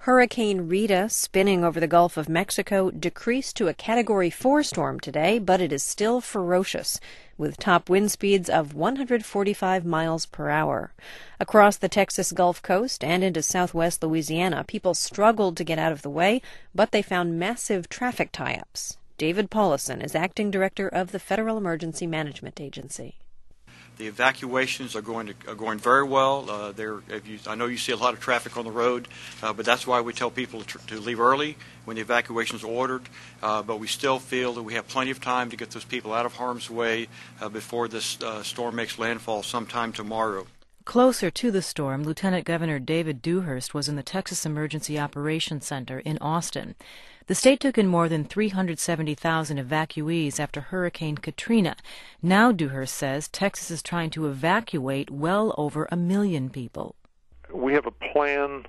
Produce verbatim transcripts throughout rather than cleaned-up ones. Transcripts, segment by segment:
Hurricane Rita, spinning over the Gulf of Mexico, decreased to a Category four storm today, but it is still ferocious, with top wind speeds of one hundred forty-five miles per hour. Across the Texas Gulf Coast and into southwest Louisiana, people struggled to get out of the way, but they found massive traffic tie-ups. David Paulison is acting director of the Federal Emergency Management Agency. The evacuations are going to, are going very well. Uh, there, if you, I know you see a lot of traffic on the road, uh, but that's why we tell people to, to leave early when the evacuations are ordered. Uh, but we still feel that we have plenty of time to get those people out of harm's way uh, before this uh, storm makes landfall sometime tomorrow. Closer to the storm, Lieutenant Governor David Dewhurst was in the Texas Emergency Operations Center in Austin. The state took in more than three hundred seventy thousand evacuees after Hurricane Katrina. Now, Dewhurst says, Texas is trying to evacuate well over a million people. We have a plan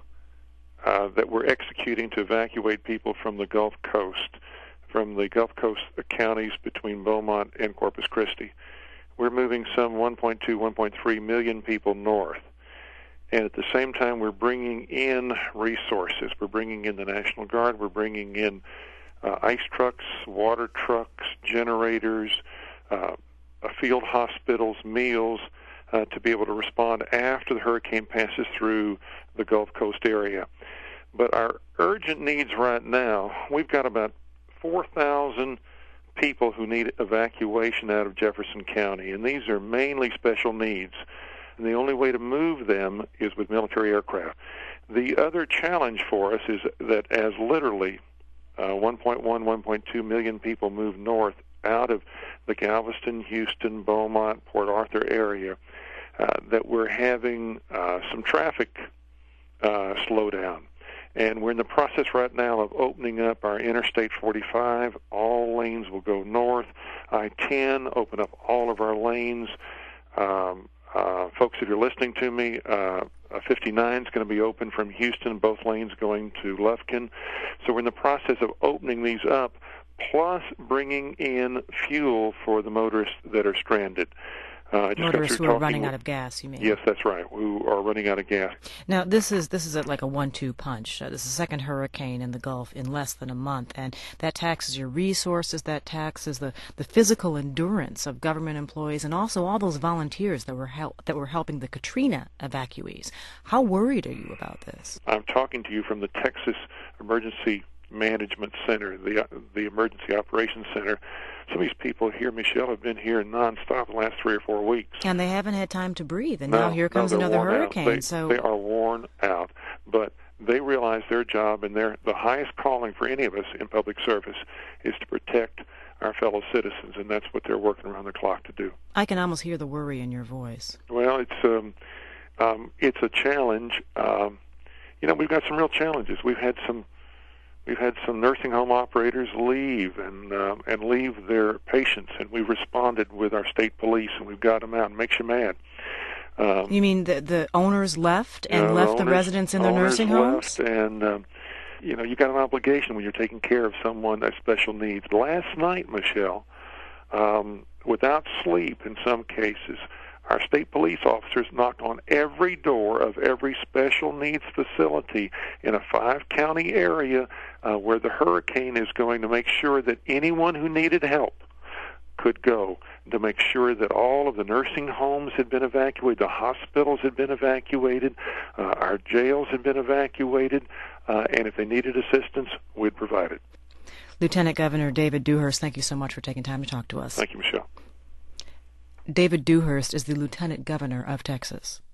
uh, that we're executing to evacuate people from the Gulf Coast, from the Gulf Coast counties between Beaumont and Corpus Christi. We're moving some one point two, one point three million people north. And at the same time, we're bringing in resources. We're bringing in the National Guard. We're bringing in uh, ice trucks, water trucks, generators, uh, field hospitals, meals, uh, to be able to respond after the hurricane passes through the Gulf Coast area. But our urgent needs right now, we've got about four thousand people who need evacuation out of Jefferson County, and these are mainly special needs. And the only way to move them is with military aircraft. The other challenge for us is that as literally uh, one point one, one point two million people move north out of the Galveston, Houston, Beaumont, Port Arthur area, uh, that we're having uh, some traffic uh, slowdown. And we're in the process right now of opening up our Interstate forty-five. All lanes will go north. I ten, open up all of our lanes. Um, Uh, folks, if you're listening to me, uh, fifty-nine is going to be open from Houston, both lanes going to Lufkin. So we're in the process of opening these up, plus bringing in fuel for the motorists that are stranded. Uh, I just Motorists got who are running with, out of gas, you mean? Yes, that's right, who are running out of gas. Now, this is this is a, like a one two punch. Uh, this is the second hurricane in the Gulf in less than a month, and that taxes your resources, that taxes the, the physical endurance of government employees, and also all those volunteers that were hel- that were helping the Katrina evacuees. How worried are you about this? I'm talking to you from the Texas Emergency Management Center, the the Emergency Operations Center. Some of these people here, Michelle, have been here nonstop the last three or four weeks. And they haven't had time to breathe, and no, now here comes no, another hurricane. They, so they are worn out, but they realize their job, and their the highest calling for any of us in public service is to protect our fellow citizens, and that's what they're working around the clock to do. I can almost hear the worry in your voice. Well, it's um, um, it's a challenge. Um, you know, we've got some real challenges. We've had some. We've had some nursing home operators leave and uh, and leave their patients, and we've responded with our state police, and we've got them out. It makes you mad. Um, you mean the the owners left and you know, left the, the owners, residents in their owners nursing homes? Left and um, you know, you've got an obligation when you're taking care of someone that has special needs. Last night, Michelle, um, without sleep in some cases, our state police officers knocked on every door of every special needs facility in a five-county area uh, where the hurricane is going to make sure that anyone who needed help could go, to make sure that all of the nursing homes had been evacuated, the hospitals had been evacuated, uh, our jails had been evacuated, uh, and if they needed assistance, we'd provide it. Lieutenant Governor David Dewhurst, thank you so much for taking time to talk to us. Thank you, Michelle. David Dewhurst is the Lieutenant Governor of Texas.